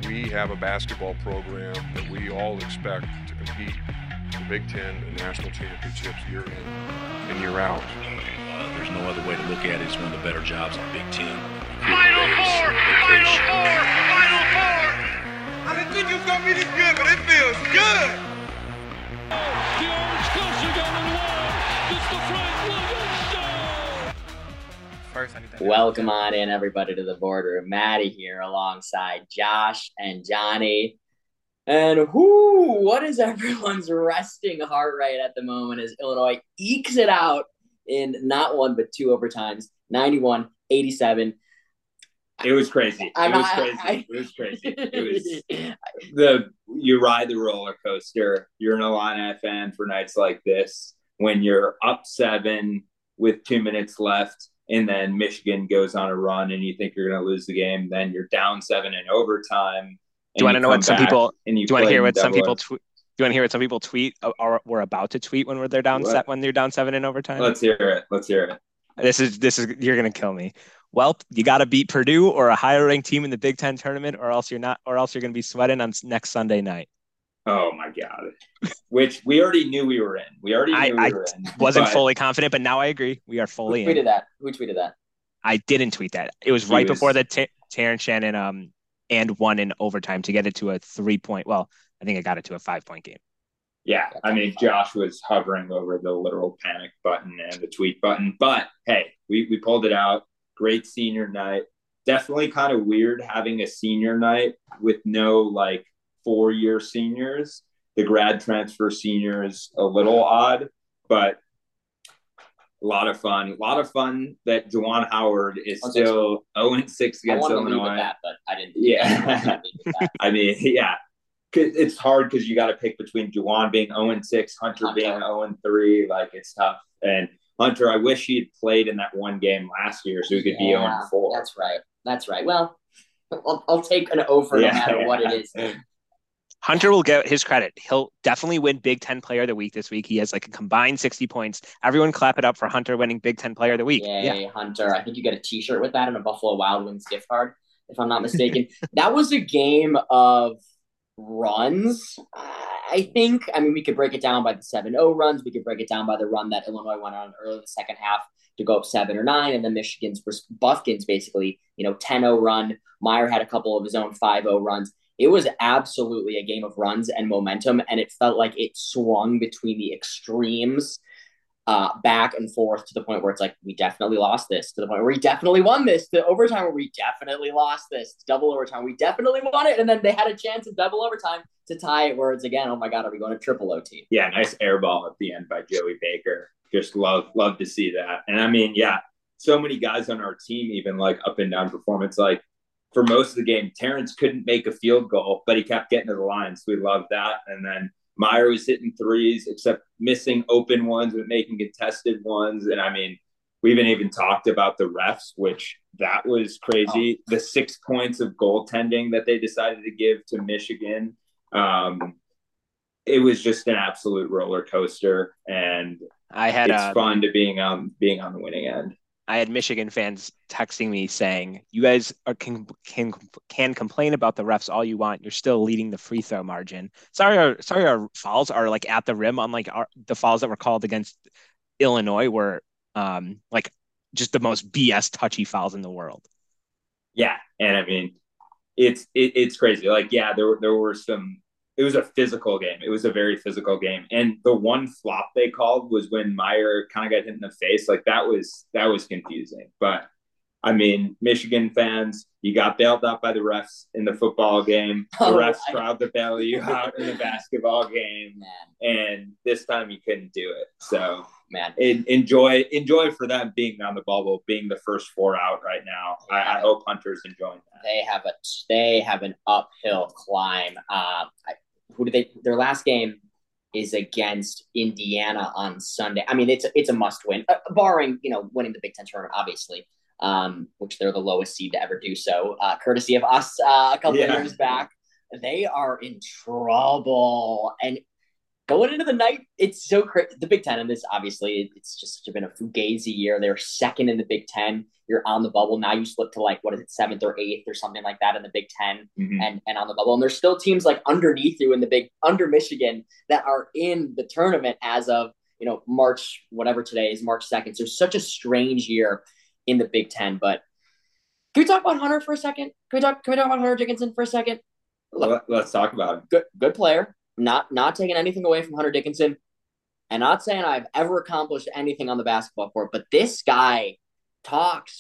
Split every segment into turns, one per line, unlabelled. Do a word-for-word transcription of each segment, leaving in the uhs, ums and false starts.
we have a basketball program that we all expect to compete for Big Ten and national championships year in and year out.
Uh, there's no other way to look at it. It's one of the better jobs in Big Ten.
Final four! Final four! Final four! I didn't think it was going to be this good, but it feels good!
The Orange Coaster got in the wall. It's the Frank Williams Show!
First, anything
Welcome on in, everybody, to the boardroom. Maddie here alongside Josh and Johnny. And whoo, what is everyone's resting heart rate at the moment as Illinois ekes it out in not one but two overtimes, ninety-one eighty-seven.
It was crazy.
I'm
it was
not,
crazy.
I,
it was crazy. It was the you ride the roller coaster. You're an Illini fan for nights like this when you're up seven with two minutes left, and then Michigan goes on a run, and you think you're going to lose the game. Then you're down seven in overtime.
Do you want to know what some people?
And you
do you want to hear what some people
double-
tweet? Do you want to hear what some people tweet or were about to tweet when they're down
What?
set when they're down seven in overtime?
Let's hear it. Let's hear it.
This is this is you're gonna kill me. Well, you got to beat Purdue or a higher ranked team in the Big Ten tournament, or else you're not, or else you're gonna be sweating on next Sunday night.
Oh my God! Which we already knew we were in. We already knew
I,
we
I
were in.
wasn't
but-
fully confident, but now I agree. We are fully
Who
in.
tweeted that? Who tweeted that?
I didn't tweet that. It was
He
right
was-
before the t- Terrence Shannon um and one in overtime to get it to a three point. Well, I think I got it to a five point game.
Yeah, I mean, Josh was hovering over the literal panic button and the tweet button. But, hey, we, we pulled it out. Great senior night. Definitely kind of weird having a senior night with no, like, four-year seniors. The grad transfer seniors, a little odd, but a lot of fun. A lot of fun that Juwan Howard is
Okay.
still oh and six
I
against
wanted to leave with
Illinois.
that, but I didn't.
Yeah.
I didn't leave with that.
I mean, yeah. 'Cause it's hard because you got to pick between Juwan being oh and six, Hunter,
Hunter.
being oh and three. Like, it's tough. And Hunter, I wish he had played in that one game last year so he could be oh
Yeah,
and four.
That's right. That's right. Well, I'll, I'll take an over
Yeah.
no matter what it is.
Hunter will get his credit. He'll definitely win Big Ten Player of the Week this week. He has like a combined sixty points. Everyone clap it up for Hunter winning Big Ten Player of the Week.
Yay,
Yeah.
Hunter. I think you get a t-shirt with that and a Buffalo Wild Wings gift card, if I'm not mistaken. That was a game of runs, I think. I mean, we could break it down by the seven oh runs. We could break it down by the run that Illinois went on early in the second half to go up seven or nine, and then Michigan's Buffkins basically, you know, ten oh run. Meyer had a couple of his own five oh runs. It was absolutely a game of runs and momentum, and it felt like it swung between the extremes, uh, back and forth to the point where it's like, we definitely lost this, to the point where we definitely won this, to overtime where we definitely lost this, to double overtime, we definitely won it, and then they had a chance in double overtime to tie it where it's again, oh my God, are we going to triple O T?
Yeah, nice air ball at the end by Joey Baker. Just love, love to see that. And I mean, yeah, so many guys on our team, even like up and down performance. Like for most of the game, Terrence couldn't make a field goal, but he kept getting to the line. So we loved that. And then Meyer was hitting threes, except missing open ones, but making contested ones. And I mean, we even even talked about the refs, which that was crazy. Oh. The six points of goaltending that they decided to give to Michigan. Um, it was just an absolute roller coaster, and
I had
it's
uh,
fun to being on being on the winning end.
I had Michigan fans texting me saying, "You guys are, can can can complain about the refs all you want. You're still leading the free throw margin. Sorry, our sorry our fouls are like at the rim, unlike our, the fouls that were called against Illinois were um like just the most B S touchy fouls in the world."
Yeah, and I mean, it's it, it's crazy. Like, yeah, there were there were some. It was a physical game. It was a very physical game. And the one flop they called was when Meyer kind of got hit in the face. Like that was that was confusing. But I mean, Michigan fans, you got bailed out by the refs in the football game. The
Oh,
refs
I-
tried to bail you out in the basketball game,
Man,
and this time you couldn't do it. So
man.
en- enjoy enjoy for them being on the bubble, being the first four out right now. I, I hope Hunter's enjoying that.
They have a they have an uphill climb. Uh, I, who do they? Their last game is against Indiana on Sunday. I mean, it's it's a must win, uh, barring you know winning the Big Ten tournament, obviously, um, which they're the lowest seed to ever do so, uh, courtesy of us uh, a couple
Yeah.
of years back. They are in trouble, and Going into the night, it's so crazy. The Big Ten in this, obviously, it's just been a fugazi year. They're second in the Big Ten. You're on the bubble. Now you slip to like, what is it, seventh or eighth or something like that in the Big Ten
Mhm.
and, and on the bubble. And there's still teams like underneath you in the big, under Michigan that are in the tournament as of, you know, March, whatever today is, March second. So such a strange year in the Big Ten. But can we talk about Hunter for a second? Can we talk, can we talk about Hunter Dickinson for a second? Look,
Let, us talk about it.
good, good player. Not not taking anything away from Hunter Dickinson, and not saying I've ever accomplished anything on the basketball court, but this guy talks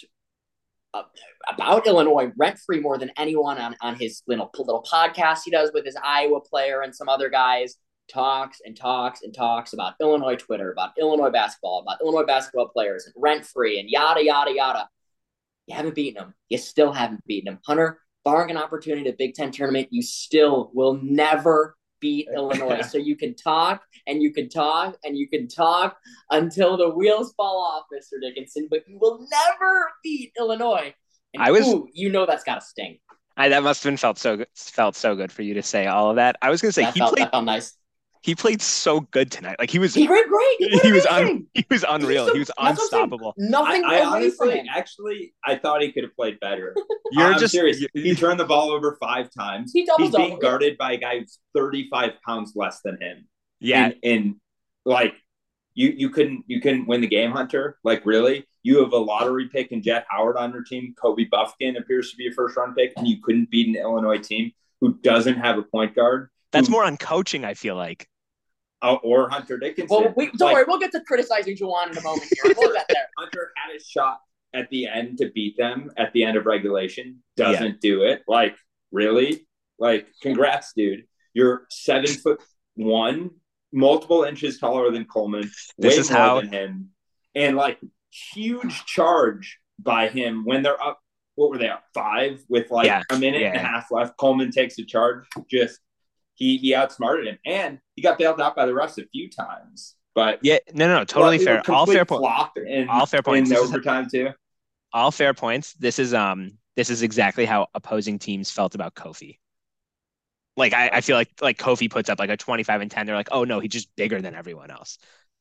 about Illinois rent-free more than anyone on, on his little, little podcast he does with his Iowa player and some other guys. Talks and talks and talks about Illinois Twitter, about Illinois basketball, about Illinois basketball players, and rent-free, and yada, yada, yada. You haven't beaten him. You still haven't beaten him. Hunter, barring an opportunity at Big Ten tournament, you still will never beat Illinois. So you can talk and you can talk and you can talk until the wheels fall off, Mister Dickinson, but you will never beat Illinois. And
I was,
ooh, you know that's got to sting.
I, that must have been felt so good, felt so good for you to say all of that. I was going to say
that
he
felt,
played
that felt nice.
He played so good tonight. Like he was,
he played great. He, played
he was
amazing.
un, he was unreal.
So,
he was unstoppable.
Nothing.
I, I
away
honestly,
from him.
actually, I thought he could have played better.
You're
I'm
just
serious.
you-
He turned the ball over five times.
He double
He's being
double.
guarded by a guy who's thirty-five pounds less than him.
yeah.
And, and like you, you couldn't, you couldn't win the game, Hunter. Like really, you have a lottery pick and Jet Howard on your team. Kobe Buffkin appears to be a first round pick, and you couldn't beat an Illinois team who doesn't have a point guard.
That's
who,
more on coaching, I feel like.
uh, or Hunter Dickinson.
Well, we, don't
Like,
worry. We'll get to criticizing Juwan in a moment here. We'll get there.
Hunter had a shot at the end to beat them at the end of regulation. Doesn't yeah. do it. Like, really? Like, congrats, dude. You're seven foot one, multiple inches taller than Coleman.
This
way
is
more
how
than him. And like huge charge by him when they're up. What were they up five with like
yeah.
a minute
yeah.
and a half left? Coleman takes a charge. Just he he outsmarted him, and he got bailed out by the refs a few times. But
yeah, no, no, no totally
well,
fair. All fair points. All fair points.
In overtime too.
All fair points. This is um this is exactly how opposing teams felt about Kofi. Like I, I feel like like Kofi puts up like a twenty-five and ten. They're like, oh no, he's just bigger than everyone else.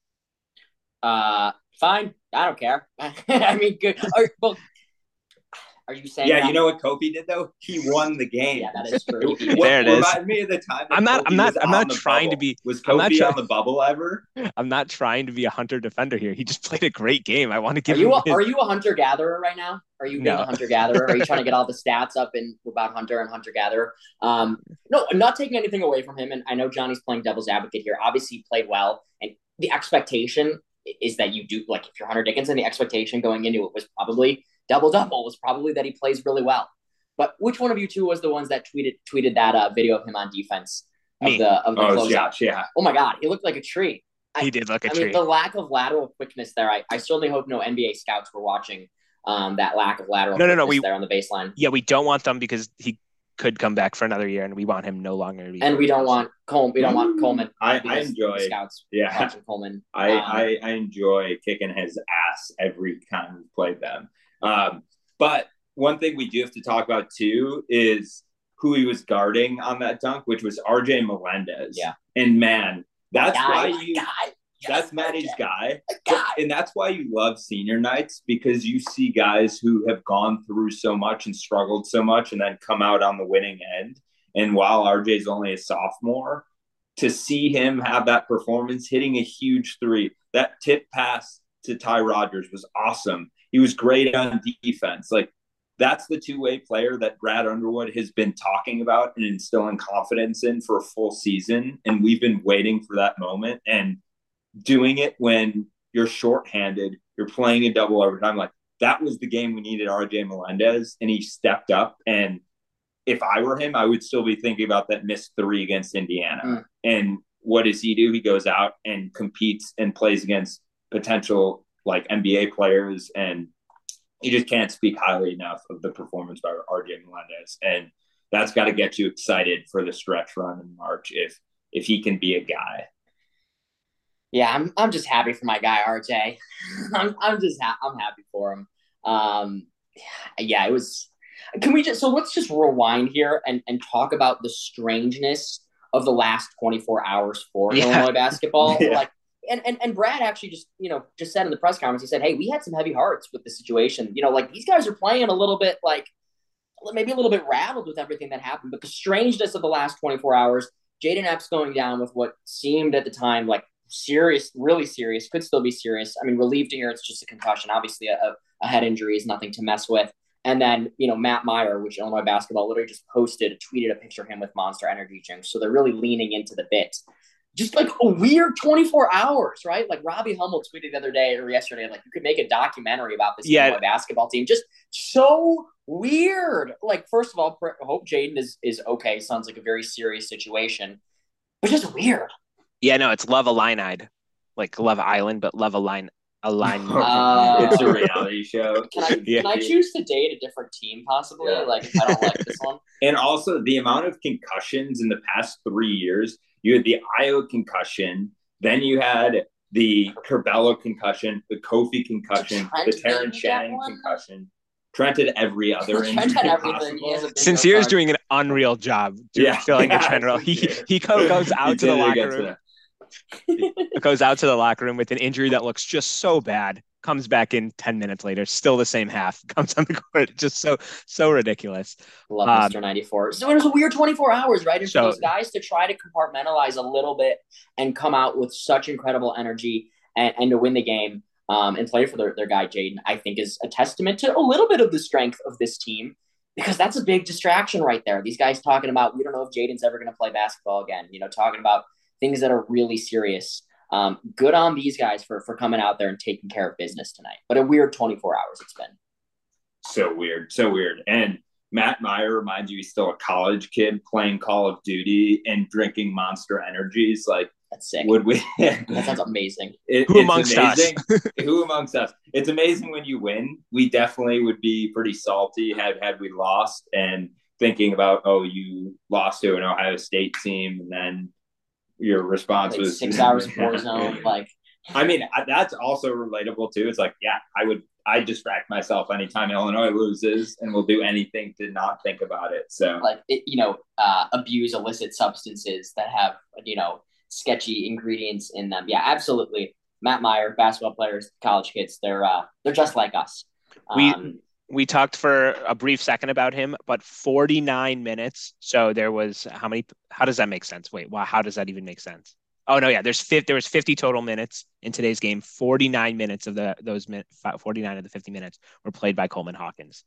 Uh, fine. I don't care. I mean, good. Are, well, are you saying?
Yeah,
that?
you know what Kofi did though? He won the game.
Yeah, that is true.
There it is.
Remind me of the time.
I'm not.
Kofi
I'm not.
was
I'm not
on the
trying to
bubble.
be.
Was
I'm not
Kofi
try-
on the bubble ever?
I'm not trying to be a Hunter defender here. He just played a great game. I want to
Are
give
you
him.
a,
his-
are you a hunter gatherer right now? Are you being
No.
a hunter gatherer? Are you trying to get all the stats up in about Hunter and hunter gatherer? Um, no, I'm not taking anything away from him. And I know Johnny's playing devil's advocate here. Obviously, he played well, and the expectation is that you do like if you're Hunter Dickinson, the expectation going into it was probably double double was probably that he plays really well. But which one of you two was the ones that tweeted tweeted that uh, video of him on defense of
Me.
the of the
Oh,
closeout?
Josh, yeah.
Oh my God, he looked like a tree. I,
He did look a
I
tree.
mean, the lack of lateral quickness there. I, I certainly hope no N B A scouts were watching um, that lack of lateral
No, no,
quickness
no, we-
there on the baseline.
yeah, we don't want them because he could come back for another year, and we want him no longer to be.
And we don't want Coleman. We don't want Coleman.
I, I
because
enjoy.
the scouts
Yeah,
watching Coleman.
I,
Um,
I I enjoy kicking his ass every time we played them. Um, but one thing we do have to talk about too is who he was guarding on that dunk, which was R J Melendez.
Yeah.
And man, that's
guy,
why
my
you.
guy.
That's Maddie's guy.
guy.
And that's why you love senior nights, because you see guys who have gone through so much and struggled so much and then come out on the winning end. And while R J's only a sophomore, to see him have that performance, hitting a huge three, that tip pass to Ty Rodgers was awesome. He was great on defense. Like, that's the two-way player that Brad Underwood has been talking about and instilling confidence in for a full season. And we've been waiting for that moment. And doing it when you're shorthanded, you're playing a double overtime. Like, that was the game we needed R J Melendez, and he stepped up. And if I were him, I would still be thinking about that missed three against Indiana.
Mm.
And what does he do? He goes out and competes and plays against potential like N B A players, and you just can't speak highly enough of the performance by R J Melendez. And that's got to get you excited for the stretch run in March if if he can be a guy.
Yeah, I'm I'm just happy for my guy R J. I'm I'm just ha- I'm happy for him. Um, yeah, it was. Can we just so let's just rewind here and and talk about the strangeness of the last twenty-four hours for
Yeah.
Illinois basketball.
Yeah.
Like, and, and and Brad actually just, you know, just said in the press conference, he said, hey, we had some heavy hearts with the situation. You know, like these guys are playing a little bit like maybe a little bit rattled with everything that happened, but the strangeness of the last twenty-four hours, Jayden Epps going down with what seemed at the time like serious, really serious, could still be serious. I mean, relieved to hear it's just a concussion. Obviously, a, a head injury is nothing to mess with. And then, you know, Matt Meyer, which Illinois basketball literally just posted, tweeted a picture of him with Monster Energy drinks. So they're really leaning into the bit. Just like a weird twenty-four hours, right? Like Robbie Hummel tweeted the other day or yesterday, like you could make a documentary about this
Yeah.
Illinois basketball team. Just so weird. Like, first of all, I hope Jayden is, is okay. Sounds like a very serious situation, but just weird.
Yeah, no, it's Love Illini, like Love Island, but Love Align Align.
Uh,
It's a reality show.
Can I,
Yeah.
can I choose to date a different team possibly?
Yeah.
Like if I don't like this one?
And also the amount of concussions in the past three years. You had the Io concussion, then you had the Curbelo concussion, the Kofi concussion,
Trent
the Terrence
maybe get
Shannon
one?
concussion. Trent had every other
Trent
injury
had everything.
possible.
He has a big
Sincere is
card.
doing an unreal job do-
Yeah.
filling
Yeah,
the trend role. He
Sincere.
he co- goes
He
out to the
did it
locker
against
room,
the-
goes out to the locker room with an injury that looks just so bad. Comes back in ten minutes later, still the same half. Comes on the court, just so so ridiculous.
Love
Um,
Mister ninety-four. So it was a weird twenty-four hours, right? And
So-
for those guys to try to compartmentalize a little bit and come out with such incredible energy and, and to win the game um, and play for their, their guy, Jayden, I think is a testament to a little bit of the strength of this team because that's a big distraction right there. These guys talking about, we don't know if Jayden's ever going to play basketball again, you know, talking about things that are really serious. Um, good on these guys for, for coming out there and taking care of business tonight. But a weird twenty-four hours it's been.
So weird, so weird. And Matt Meyer reminds you he's still a college kid playing Call of Duty and drinking Monster Energies. Like,
That's sick.
would we?
That sounds amazing.
It,
Who
it's
amongst us?
amazing. Who amongst us? It's amazing when you win. We definitely would be pretty salty had had we lost and thinking about, oh, you lost to an Ohio State team, and then your response
Like
was
six hours of Warzone. Like,
I mean, I- that's also relatable too. It's like, yeah, I would, I distract myself anytime Illinois loses, and will do anything to not think about it. So,
like it, you know, uh, abuse illicit substances that have, you know, sketchy ingredients in them. Yeah, absolutely. Matt Meyer, basketball players, college kids, they're uh, they're just like us.
We-
Um,
We talked for a brief second about him, but forty-nine minutes. So there was how many? How does that make sense? Wait, wow, how does that even make sense? Oh no, yeah, there's fifty. There was fifty total minutes in today's game. forty-nine minutes of the those min, forty-nine of the fifty minutes were played by Coleman Hawkins.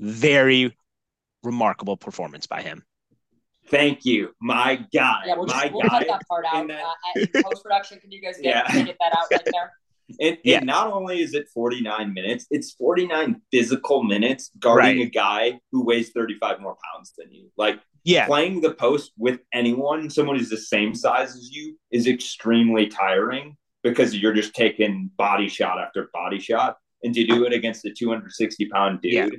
Very remarkable performance by him.
thank you, my guy,
yeah, we'll,
my
just, we'll
guy.
cut that part out.
in that-
Uh, in post production, can you guys get,
Yeah.
can you get that out right there?
And,
Yeah.
and not only is it forty-nine minutes, it's forty-nine physical minutes guarding
Right.
a guy who weighs thirty-five more pounds than you. Like,
Yeah,
playing the post with anyone, someone who's the same size as you, is extremely tiring because you're just taking body shot after body shot. And to do it against a two hundred sixty pound dude,
Yeah.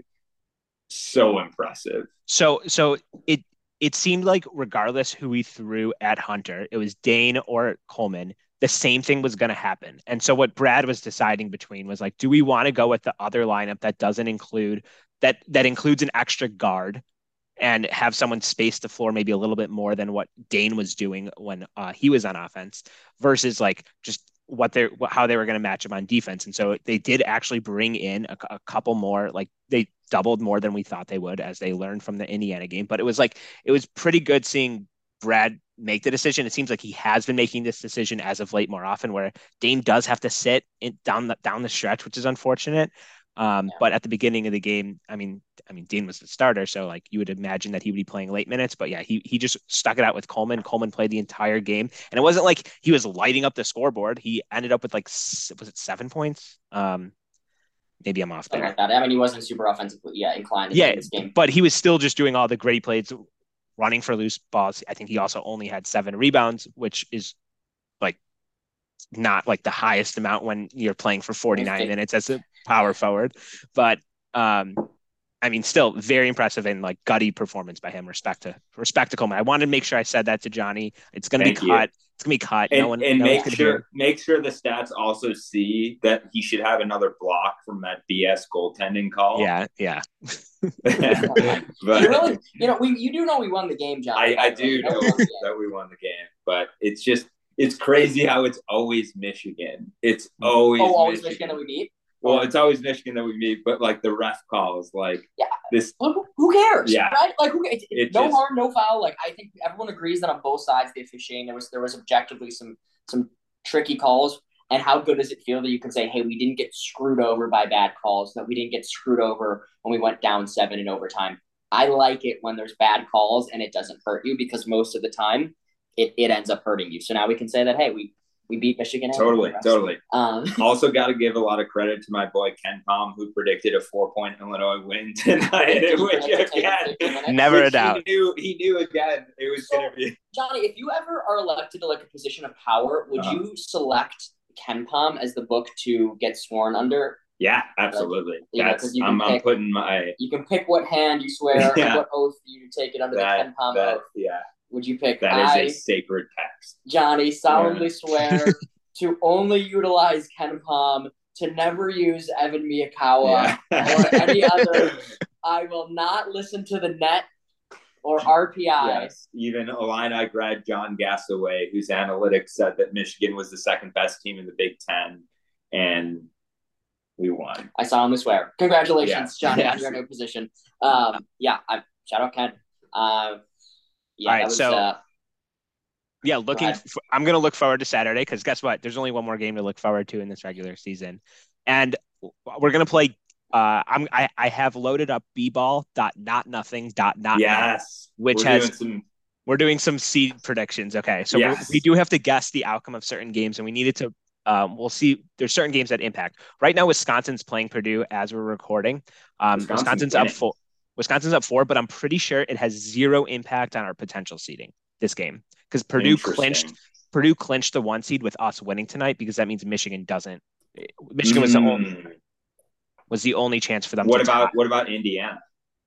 so impressive.
So so it it seemed like regardless who we threw at Hunter, it was Dane or Coleman, the same thing was going to happen. And so what Brad was deciding between was like, do we want to go with the other lineup that doesn't include that that includes an extra guard and have someone space the floor maybe a little bit more than what Dane was doing when uh, he was on offense versus like just what they're how they were going to match him on defense. And so they did actually bring in a, a couple more, like they doubled more than we thought they would as they learned from the Indiana game. But it was like, it was pretty good seeing Brad make the decision. It seems like he has been making this decision as of late more often, where Dane does have to sit in, down the down the stretch, which is unfortunate. Um,
Yeah.
But at the beginning of the game, I mean, I mean, Dane was the starter, so like you would imagine that he would be playing late minutes. But yeah, he he just stuck it out with Coleman. Coleman played the entire game, and it wasn't like he was lighting up the scoreboard. He ended up with like s- was it seven points? Um, maybe I'm off
Something
there.
like that. I mean, he wasn't super offensively, yeah, inclined in
Yeah,
this game.
but he was still just doing all the great plays, running for loose balls. I think he also only had seven rebounds, which is like not like the highest amount when you're playing for forty-nine
Okay.
minutes as a power forward. But um, I mean, still very impressive and like gutty performance by him. Respect to respect to Coleman. I wanted to make sure I said that to Johnny. It's going to be
Thank you.
cut. It's going to be cut.
And,
no one,
and
no
make
one's
sure
gonna hear.
make sure the stats also see that he should have another block from that B S goaltending call.
Yeah, yeah.
but
You really, you know, we you do know we won the game, John.
I, I do
You
know
we won the game.
that we won the game, but it's just it's crazy how it's always Michigan. It's always
Oh, always
Michigan.
Michigan that we beat.
Well, it's always Michigan that we meet, but like the ref calls, like
Yeah.
this.
Who, who cares?
Yeah.
Right? Like, who, it's,
It
no
just-
harm, no foul. Like, I think everyone agrees that on both sides of the officiating, there was there was objectively some some tricky calls. And how good does it feel that you can say, hey, we didn't get screwed over by bad calls, that we didn't get screwed over when we went down seven in overtime. I like it when there's bad calls and it doesn't hurt you, because most of the time it, it ends up hurting you. So now we can say that, hey, we we beat Michigan.
Totally, totally.
Um,
Also, got to give a lot of credit to my boy Ken Palm, who predicted a four-point Illinois win tonight. Which again,
Never
which
a doubt.
He knew, he knew again it was
So-
going to be.
Johnny, if you ever are elected to like a position of power, would
Uh-huh.
you select Ken Palm as the book to get sworn under?
Yeah, absolutely.
Yeah,
That's
'cause you can
I'm, I'm
pick-
putting my
You can pick what hand you swear
Yeah.
and what oath you take it under the
that
Ken Palm
that
oath.
yeah
Would you pick
that is
I,
a sacred text.
Johnny, solemnly
Yeah.
swear to only utilize Ken Palm, to never use Evan Miyakawa or any other. I will not listen to the net or R P I.
Yes, even Illini grad John Gassaway, whose analytics said that Michigan was the second best team in the Big Ten, and we won.
I solemnly swear. Congratulations,
Yes.
Johnny,
Yes.
on your new position. Um, yeah, I, shout out Ken. Uh, yeah,
All right,
that was,
so-
uh,
Yeah, looking.
ahead.
For, I'm going to look forward to Saturday because guess what? There's only one more game to look forward to in this regular season, and we're going to play. Uh, I'm I, I have loaded up b-ball dot not nothing dot not net,
Yes,
which
We're
has
doing some.
we're doing some seed predictions. Okay, so
Yes.
we we do have to guess the outcome of certain games, and we needed to. Um, we'll see. There's certain games that impact. Right now, Wisconsin's playing Purdue as we're recording. Um,
Wisconsin's
Wisconsin's up
winning.
four. Wisconsin's up four, but I'm pretty sure it has zero impact on our potential seeding this game because Purdue
Interesting.
clinched. Purdue clinched the one seed with us winning tonight because that means Michigan doesn't. Michigan was the only
Mm.
was the only chance for them.
What
to
about
tie.
what about Indiana?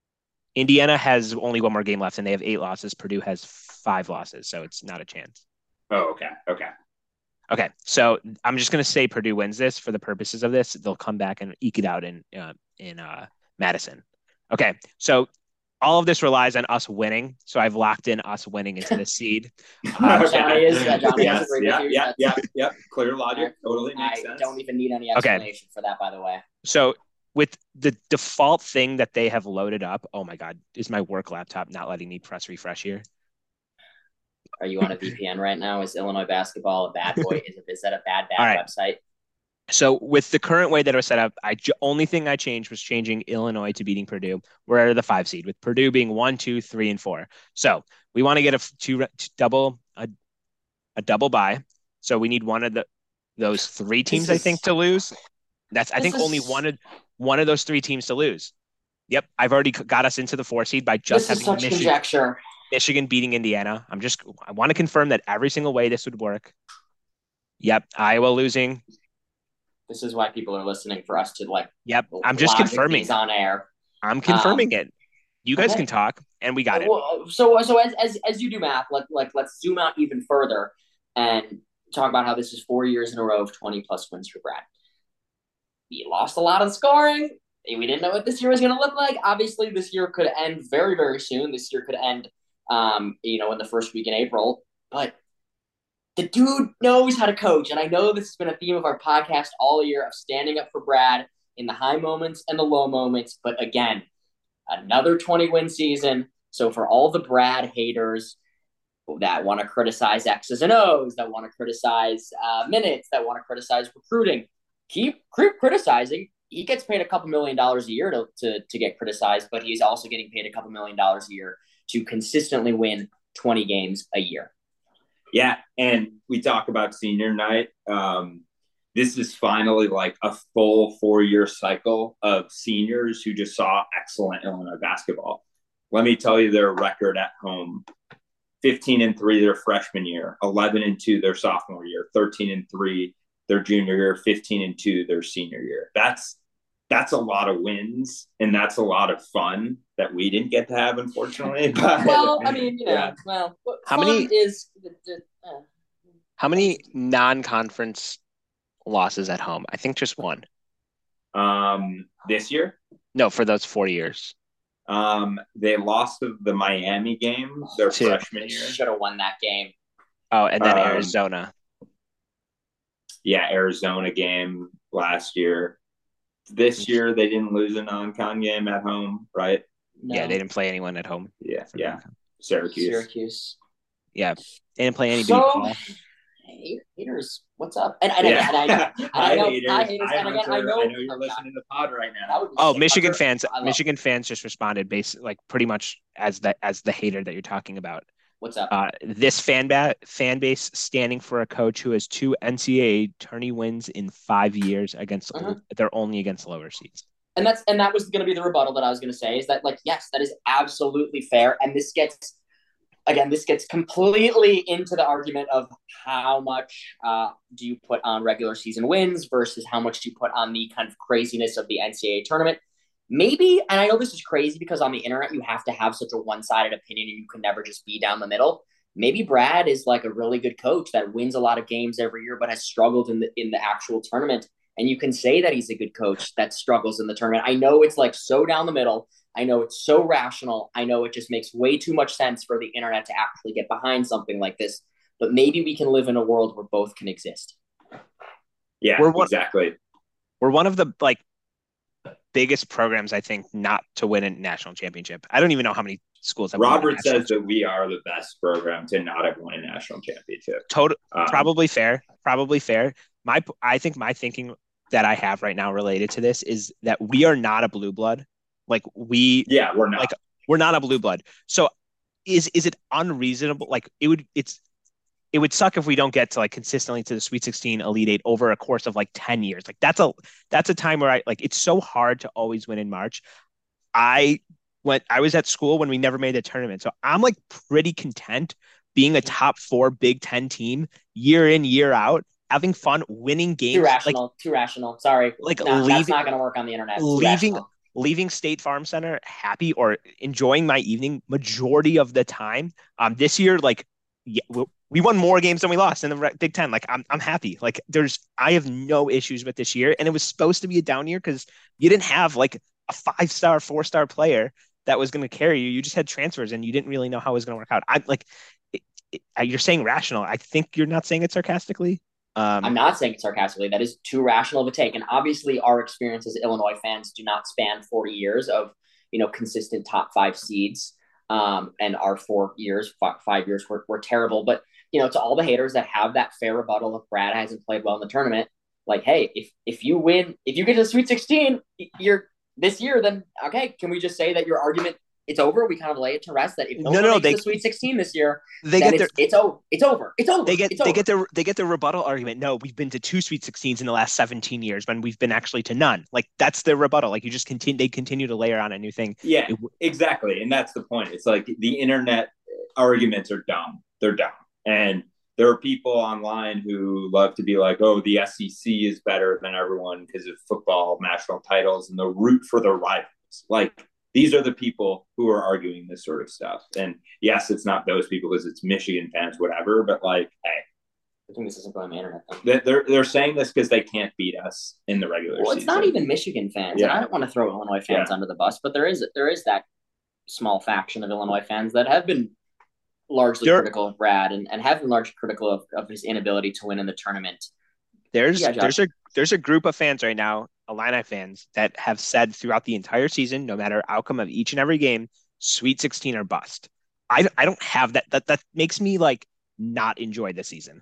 Indiana has only one more game left and they have eight losses. Purdue has five losses, so it's not a chance.
Oh, okay, okay.
Okay, so I'm just gonna say Purdue wins this for the purposes of this. They'll come back and eke it out in uh, in uh, Madison. Okay, so all of this relies on us winning. So I've locked in us winning into the seed. Uh,
Okay.
Johnny is- yeah, Johnny
yes,
has agreed
yeah,
with you.
yeah,
That's-
yeah, yeah. Clear logic. Totally makes
I
sense.
don't even need any
Okay.
explanation for that, by the way.
So with the default thing that they have loaded up, oh my God, is my work laptop not letting me press refresh here?
Are you on a V P N right now? Is Illinois basketball a bad boy? Is, it, is that a bad, bad
All right.
website?
So with the current way that it was set up, I j- only thing I changed was changing Illinois to beating Purdue. We're at the five seed with Purdue being one, two, three, and four. So we want to get a f- two, to double a, a double bye. So we need one of the those three teams, I
is-
think, to lose. That's I
this
think
is-
only one of one of those three teams to lose. Yep, I've already c- got us into the four seed by just
This is
having
such
Michigan,
conjecture.
Michigan beating Indiana. I'm just I want to confirm that every single way this would work. Yep, Iowa losing.
This is why people are listening, for us to like.
Yep, I'm just
logic
confirming.
these on air.
I'm confirming it. You guys
okay.
can talk, and we got it.
Well, so so as, as as you do math, like like let's zoom out even further and talk about how this is four years in a row of twenty plus wins for Brad. We lost a lot of scoring. We didn't know what this year was going to look like. Obviously, this year could end very very soon. This year could end, um, you know, in the first week in April. But the dude knows how to coach, and I know this has been a theme of our podcast all year of standing up for Brad in the high moments and the low moments. But again, another twenty win season. So for all the Brad haters that want to criticize X's and O's, that want to criticize uh, minutes, that want to criticize recruiting, keep criticizing. He gets paid a couple million dollars a year to, to, to get criticized, but he's also getting paid a couple million dollars a year to consistently win twenty games a year.
Yeah, and we talk about senior night. Um, this is finally like a full four-year cycle of seniors who just saw excellent Illinois basketball. Let me tell you their record at home: fifteen and three their freshman year, eleven and two their sophomore year, thirteen and three their junior year, fifteen and two their senior year. That's that's a lot of wins, and that's a lot of fun that we didn't get to have, unfortunately. But,
Well, I mean, you know,
yeah.
well,
How
fun
many-
is the, the, uh,
How many non-conference losses at home? I think just one.
Um, this year,
No, for those four years.
Um, they lost the Miami game their
Two.
freshman
They
year.
should have won that game.
Oh, and then
Um,
Arizona.
Yeah, Arizona game last year. This year they didn't lose a non-con game at home, right?
No.
Yeah, they didn't play anyone at home.
Yeah,
for
yeah.
non-con.
Syracuse.
Syracuse.
Yeah, they didn't play any
So,
beat ball.
hey, haters, what's up? And, and,
Yeah.
and I know, and I
Hi,
know,
haters.
hi, haters,
Hi,
and again, I
Hunter.
know,
I know you're listening to the pod right
that
now.
would be
Oh,
sick.
Michigan
Hunter,
fans.
I love
Michigan fans just responded, based like pretty much as the as the hater that you're talking about.
What's up?
Uh, this fan ba- fan base standing for a coach who has two N C double A tourney wins in five years against
Uh-huh.
they're only against lower seeds.
And that's and that was going to be the rebuttal that I was going to say is that, like, yes, that is absolutely fair. And this gets, again, this gets completely into the argument of how much uh, do you put on regular season wins versus how much do you put on the kind of craziness of the N C double A tournament. Maybe, and I know this is crazy because on the internet you have to have such a one-sided opinion and you can never just be down the middle. Maybe Brad is like a really good coach that wins a lot of games every year but has struggled in the in the actual tournament. And you can say that he's a good coach that struggles in the tournament. I know it's like so down the middle. I know it's so rational. I know it just makes way too much sense for the internet to actually get behind something like this. But maybe we can live in a world where both can exist.
Yeah,
We're one-
exactly.
We're one of the like biggest programs, I think, not to win a national championship. I don't even know how many schools have won a
Robert
national
says that we are the best program to not have won a national championship.
Total,
Um,
probably fair. Probably fair. My, I think my thinking that I have right now related to this is that we are not a blue blood. Like we,
Yeah, we're not.
like we're not a blue blood. So is is it unreasonable? Like it would, it's it would suck if we don't get to like consistently to the Sweet sixteen, Elite Eight over a course of like ten years. Like that's a that's a time where I like it's so hard to always win in March. I went I was at school when we never made the tournament. So I'm like pretty content being a top four Big Ten team year in, year out, having fun, winning games.
Too rational.
Like,
too rational. Sorry.
like
Nah,
leaving,
that's not going to work on the internet. Too
leaving
rational.
leaving State Farm Center happy or enjoying my evening majority of the time. Um, this year, like, yeah, we, we won more games than we lost in the Big Ten. Like, I'm I'm happy. Like, there's I have no issues with this year, and it was supposed to be a down year because you didn't have like a five star, four star player that was going to carry you. You just had transfers, and you didn't really know how it was going to work out. I'm like, it, it, you're saying rational. I think you're not saying it sarcastically. Um,
I'm not saying it sarcastically. That is too rational of a take. And obviously, our experience as Illinois fans do not span forty years of, you know, consistent top five seeds. Um, and our four years, f- five years were, were terrible. But, you know, to all the haters that have that fair rebuttal if Brad hasn't played well in the tournament, like, hey, if if you win, if you get to the Sweet sixteen, you're this year, then okay, can we just say that your argument it's over? We kind of lay it to rest that if no,
No,
one
no,
makes
they-
the Sweet sixteen this year,
they
then
get their
it's, it's over. It's over. It's over.
they get
it's
they
over.
get their they get their rebuttal argument. No, we've been to two Sweet sixteens in the last seventeen years when we've been actually to none. Like that's their rebuttal. Like you just continue they continue to layer on a new thing.
Yeah,
It-
exactly. And that's the point. It's like the internet arguments are dumb. They're dumb. And there are people online who love to be like, oh, the S E C is better than everyone because of football national titles and the root for their rivals. Like, these are the people who are arguing this sort of stuff. And yes, it's not those people because it's Michigan fans, whatever. But like, hey,
I think this isn't going on the internet. Though.
they- they're they're saying this because they can't beat us in the regular
Well, it's
season.
not even Michigan fans,
Yeah.
and I don't want to throw Illinois fans
Yeah.
under the bus, but there is there is that small faction of Illinois fans that have been largely
There-
critical of Brad and, and have been largely critical of, of his inability to win in the tournament.
There's
Yeah, Josh.
there's a there's a group of fans right now, Illini fans, that have said throughout the entire season, no matter outcome of each and every game, Sweet sixteen or bust. I I don't have that. That that makes me like not enjoy the season.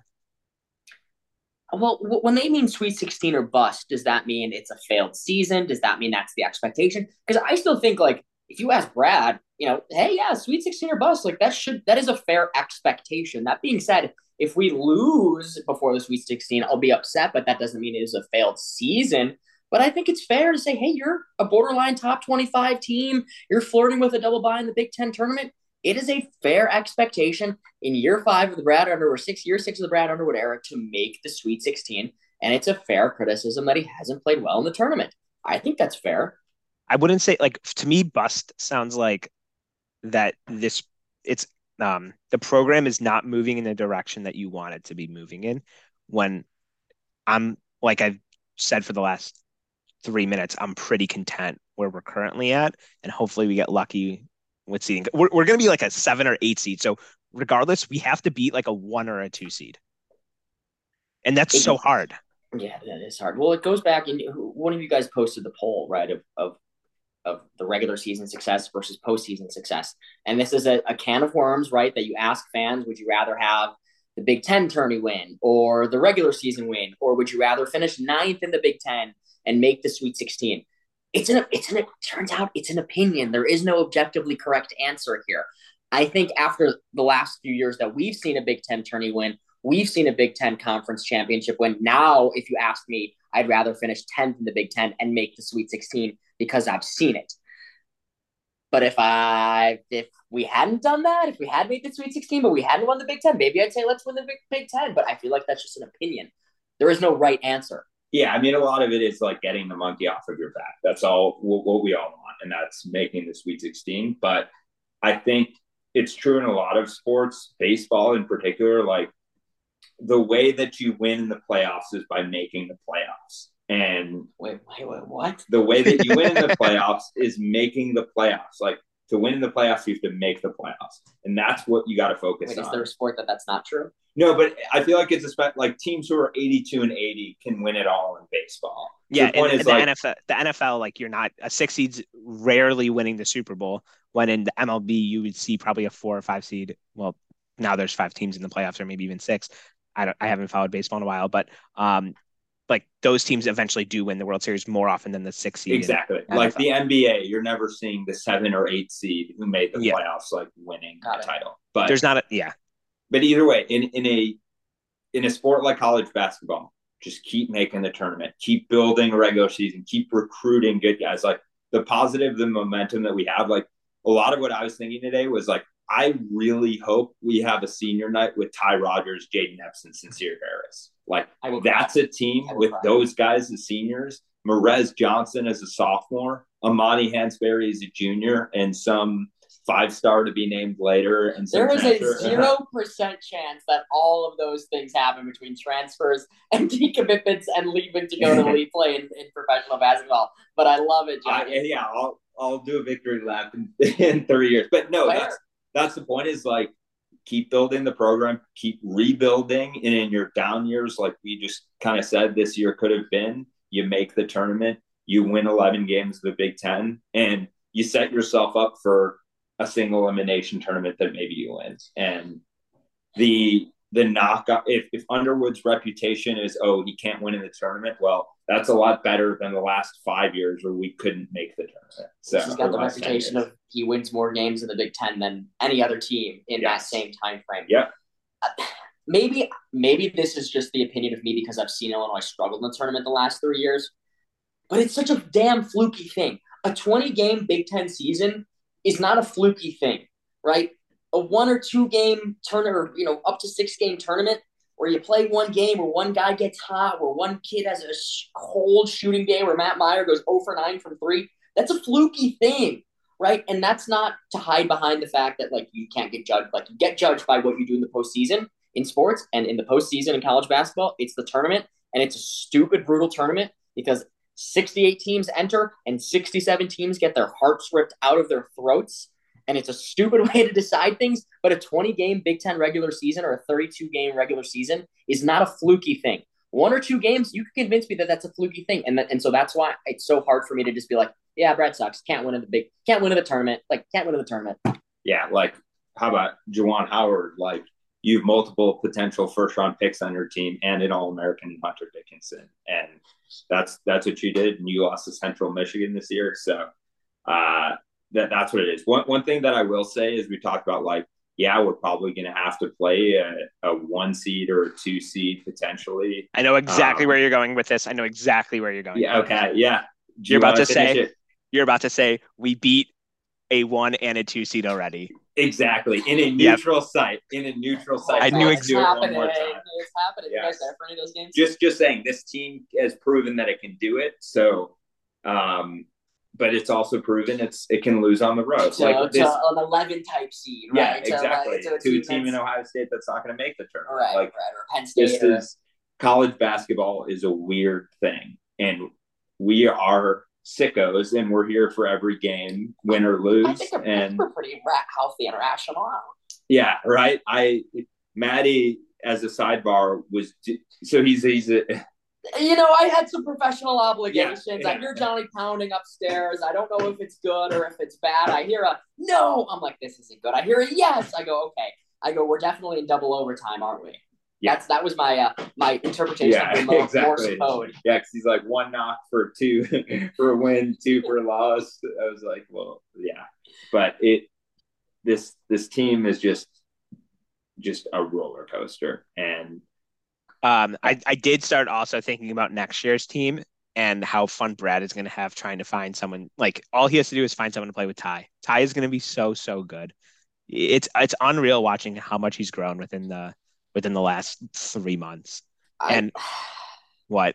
Well, w- when they mean Sweet sixteen or bust, does that mean it's a failed season? Does that mean that's the expectation? Because I still think, like, if you ask Brad, you know, hey, yeah, Sweet sixteen or bust, like that should that is a fair expectation. That being said, if we lose before the Sweet sixteen, I'll be upset, but that doesn't mean it is a failed season. But I think it's fair to say, hey, you're a borderline top twenty-five team. You're flirting with a double bye in the Big Ten tournament. It is a fair expectation in year five of the Brad Underwood, or six year six of the Brad Underwood era, to make the Sweet sixteen. And it's a fair criticism that he hasn't played well in the tournament. I think that's fair.
I wouldn't say like to me, bust sounds like that this it's um the program is not moving in the direction that you want it to be moving in. When I'm like I've said for the last three minutes, I'm pretty content where we're currently at, and hopefully we get lucky with seeding. We're we're gonna be like a seven or eight seed, so regardless, we have to beat like a one or a two seed, and that's
It-
so hard.
Yeah, that is hard. Well, it goes back, and one of you guys posted the poll, right, of of of the regular season success versus postseason success. And this is a, a can of worms, right? That you ask fans, would you rather have the Big Ten tourney win or the regular season win, or would you rather finish ninth in the Big Ten and make the Sweet sixteen? It's an it's an it turns out it's an opinion. There is no objectively correct answer here. I think after the last few years that we've seen a Big Ten tourney win, we've seen a Big Ten conference championship win. Now, if you ask me, I'd rather finish tenth in the Big Ten and make the Sweet sixteen because I've seen it. But if I if we hadn't done that, if we had made the Sweet sixteen, but we hadn't won the Big Ten, maybe I'd say let's win the Big, Big Ten. But I feel like that's just an opinion. There is no right answer.
Yeah, I mean, a lot of it is like getting the monkey off of your back. That's all what, what we all want, and that's making the Sweet sixteen. But I think it's true in a lot of sports, baseball in particular, like the way that you win in the playoffs is by making the playoffs. And
wait, wait, wait, what?
The way that you win in the playoffs is making the playoffs. Like to win in the playoffs, you have to make the playoffs, and that's what you got to focus
wait,
on.
Is there a sport that that's not true?
No, but I feel like it's a spe- like teams who are eighty-two and eighty can win it all in baseball.
Yeah,
the point
in,
is
in
like,
the N F L, the N F L, like you're not a six seed's rarely winning the Super Bowl. When in the M L B, you would see probably a four or five seed. Well, now there's five teams in the playoffs, or maybe even six. I don't. I haven't followed baseball in a while, but um, like those teams eventually do win the World Series more often than the six seed.
Exactly. Like the N B A, you're never seeing the seven or eight seed who made the yeah. playoffs like winning
Got
the
it.
title. But
there's not a yeah.
But either way, in in a in a sport like college basketball, just keep making the tournament, keep building a regular season, keep recruiting good guys. Like the positive, the momentum that we have. Like a lot of what I was thinking today was like, I really hope we have a senior night with Ty Rodgers, Jaden Epson, Sincere Harris. Like that's a team with cry. Those guys as seniors, Merez Johnson as a sophomore, Amani Hansberry as a junior, and some five-star to be named later. And
there is a zero percent chance that all of those things happen between transfers and decommitments and leaving to go to league play in, in professional basketball. But I love it, John.
Uh, yeah, I'll I'll do a victory lap in, in thirty years. But no, Fair. that's that's the point. Is like keep building the program, keep rebuilding, and in your down years, like we just kind of said, this year could have been. You make the tournament, you win eleven games of the Big Ten, and you set yourself up for a single elimination tournament that maybe you win. And the the knock if if Underwood's reputation is, oh, he can't win in the tournament, well, that's a lot better than the last five years where we couldn't make the tournament. So
he's got the reputation of he wins more games in the Big Ten than any other team in yes. that same time frame.
Yeah.
Uh, maybe maybe this is just the opinion of me because I've seen Illinois struggle in the tournament the last three years, but it's such a damn fluky thing. A twenty-game Big Ten season is not a fluky thing, right? A one or two game tournament, or, you know, up to six game tournament where you play one game where one guy gets hot, where one kid has a cold shooting day, where Matt Meyer goes zero for nine from three. That's a fluky thing, right? And that's not to hide behind the fact that, like, you can't get judged. Like, you get judged by what you do in the postseason in sports, and in the postseason in college basketball, it's the tournament, and it's a stupid, brutal tournament because sixty-eight teams enter and sixty-seven teams get their hearts ripped out of their throats. And it's a stupid way to decide things. But a twenty-game Big Ten regular season or a thirty-two game regular season is not a fluky thing. One or two games, you can convince me that that's a fluky thing. And that, and so that's why it's so hard for me to just be like, yeah, Brad sucks. Can't win in the big, can't win in the tournament. Like, can't win in the tournament.
Yeah, like, how about Juwan Howard? Like, you have multiple potential first-round picks on your team and an All-American in Hunter Dickinson. And that's that's what you did, and you lost to Central Michigan this year. So uh, that that's what it is. One one thing that I will say is we talked about, like, yeah, we're probably going to have to play a, a one seed or a two seed potentially.
I know exactly
um,
where you're going with this. I know exactly where you're going.
Yeah. Okay. Yeah. Do
you're
you
about to say
it?
you're about to say we beat a one and a two seed already.
Exactly. In a neutral yep. site. In a neutral site.
I knew exactly.
It's happening. It's happening. Yes. You guys there for any of those games?
Just, just saying, this team has proven that it can do it. So, um, but it's also proven it's it can lose on the road.
So,
like this,
an eleven type seed,
yeah,
right?
exactly.
To, like,
to a team in Ohio State that's not going to make the tournament.
Right,
like,
right. Or Penn State.
This or... is college basketball is a weird thing, and we are sickos, and we're here for every game, win or lose.
I think,
and
I think we're pretty ra- healthy and rational.
Yeah, right. I Maddie, as a sidebar, was so he's he's a,
you know, I had some professional obligations.
Yeah, yeah.
I hear Johnny pounding upstairs. I don't know if it's good or if it's bad. I hear a no. I'm like, this isn't good. I hear a yes. I go, okay. I go, we're definitely in double overtime, aren't we? Yeah. That's that was my uh, my interpretation
yeah,
of the Morse
exactly.
code.
Yeah, because he's like one knock for two for a win, two for a loss. I was like, well, yeah, but it this this team is just just a roller coaster, and
um, I I did start also thinking about next year's team and how fun Brad is going to have trying to find someone. Like all he has to do is find someone to play with Ty. Ty is going to be so so good. It's it's unreal watching how much he's grown within the. within the last three months. And
I,
what?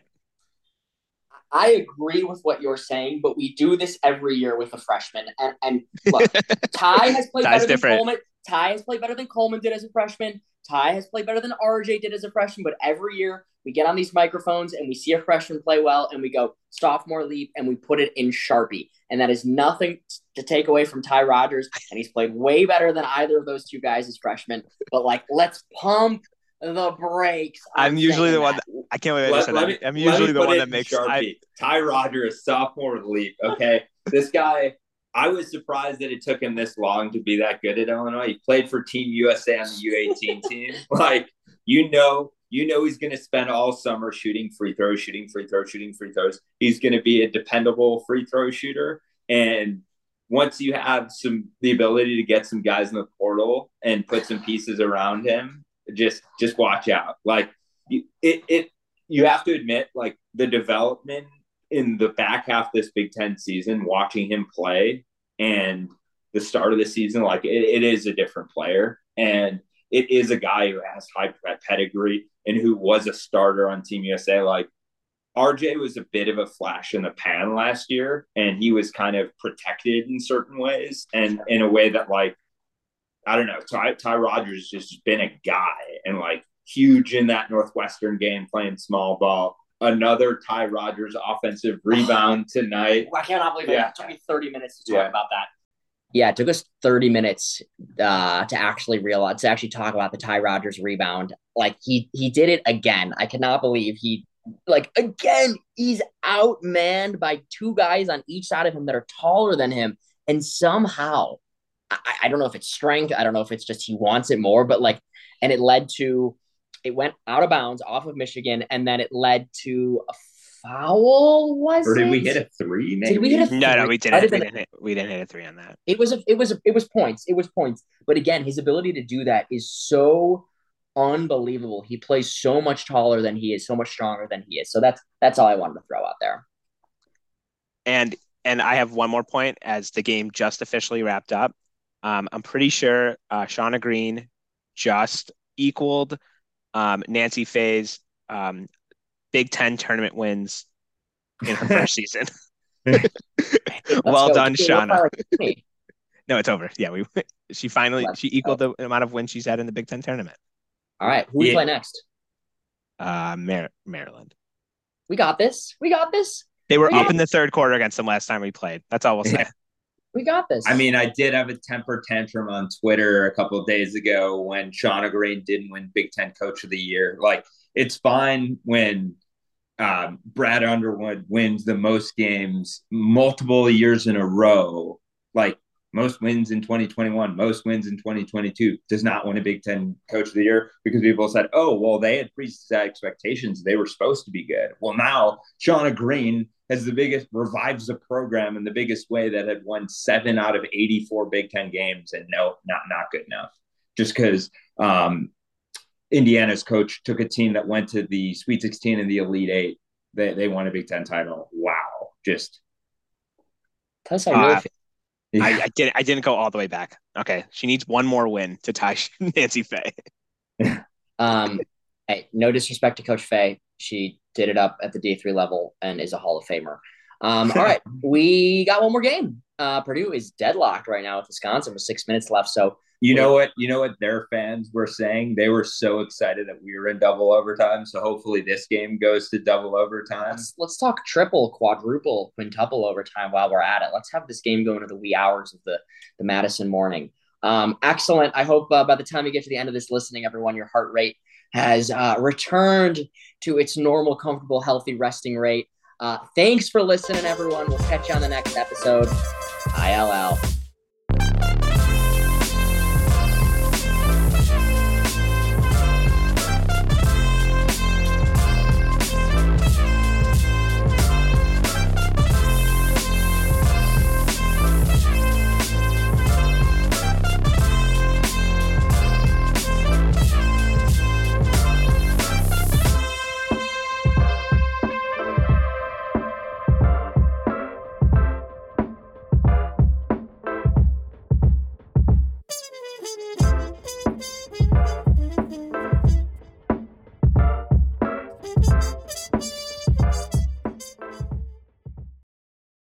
I agree with what you're saying, but we do this every year with a freshman. And, and look, Ty has played
Ty's
better
different.
than Coleman. Ty has played better than Coleman did as a freshman. Ty has played better than R J did as a freshman. But every year we get on these microphones and we see a freshman play well and we go sophomore leap and we put it in Sharpie. And that is nothing to take away from Ty Rodgers. And he's played way better than either of those two guys as freshmen. But like, let's pump the brakes.
I'm usually the
that.
one that, I can't believe I
let,
said
let
that.
me,
I'm usually the one that makes
Sharpie. I, Ty Rodgers, sophomore leap. Okay, this guy. I was surprised that it took him this long to be that good at Illinois. He played for Team U S A on the U eighteen team. Like, you know, you know he's going to spend all summer shooting free throws, shooting free throws, shooting free throws. He's going to be a dependable free throw shooter. And once you have some the ability to get some guys in the portal and put some pieces around him, just just watch out. Like it it you have to admit, like the development in the back half of this Big Ten season, watching him play and the start of the season, like it, it is a different player. And it is a guy who has high pedigree and who was a starter on Team U S A. Like R J was a bit of a flash in the pan last year, and he was kind of protected in certain ways and in a way that, like, I don't know, Ty, Ty Rodgers has just been a guy and like huge in that Northwestern game playing small ball. Another Ty Rodgers offensive rebound tonight.
I cannot believe
Yeah.
it took me thirty minutes to talk
Yeah.
about that. Yeah, it took us thirty minutes uh, to actually realize, to actually talk about the Ty Rodgers rebound. Like, he he did it again. I cannot believe he, like, again, he's outmanned by two guys on each side of him that are taller than him. And somehow, I, I don't know if it's strength. I don't know if it's just he wants it more. But, like, and it led to, it went out of bounds off of Michigan. And then it led to a foul, was
Or did
it?
we hit a three? Maybe?
Did we hit a
No, no,
three?
we
I
didn't. We
didn't-
didn't, hit, we didn't hit a three on that.
It was a, it was a, it was points. It was points. But again, his ability to do that is so unbelievable. He plays so much taller than he is, so much stronger than he is. So that's that's all I wanted to throw out there.
And and I have one more point as the game just officially wrapped up. Um, I'm pretty sure uh, Shauna Green just equaled um, Nancy Faye's um, Big Ten tournament wins in her first season.
Let's
Well
go.
done,
Dude, we're
Shauna.
like me.
No, it's over. Yeah, we she finally
Let's
she equaled the amount of wins she's had in the Big Ten tournament.
All right, who we
Yeah.
play next?
Uh, Mar- Maryland.
We got this. We got this.
They were
Yeah.
up in the third quarter against them last time we played. That's all we'll say.
Yeah.
We got this.
I mean, I did have a temper tantrum on Twitter a couple of days ago when Shauna Green didn't win Big Ten Coach of the Year. Like, it's fine when um, Brad Underwood wins the most games multiple years in a row. Like, most wins in twenty twenty-one, most wins in twenty twenty-two, does not win a Big Ten Coach of the Year because people said, oh, well, they had preset expectations. They were supposed to be good. Well, now Shauna Green has the biggest, revives the program in the biggest way that had won seven out of eighty-four Big Ten games, and no, not not good enough. Just because um, Indiana's coach took a team that went to the Sweet sixteen and the Elite Eight, they they won a Big Ten title. Wow, just
Plus, I really
Uh,
feel
I, I didn't. I didn't go all the way back. Okay, she needs one more win to tie Nancy Faye.
Um, hey, no disrespect to Coach Faye. She did it up at the D three level and is a Hall of Famer. Um, all right, we got one more game. Uh, Purdue is deadlocked right now with Wisconsin with six minutes left. So
You know what? You know what their fans were saying? They were so excited that we were in double overtime. So hopefully this game goes to double overtime.
Let's, let's talk triple, quadruple, quintuple overtime while we're at it. Let's have this game go into the wee hours of the, the Madison morning. Um, excellent. I hope uh, by the time you get to the end of this listening, everyone, your heart rate has uh, returned to its normal, comfortable, healthy resting rate. Uh, thanks for listening, everyone. We'll catch you on the next episode. I L L.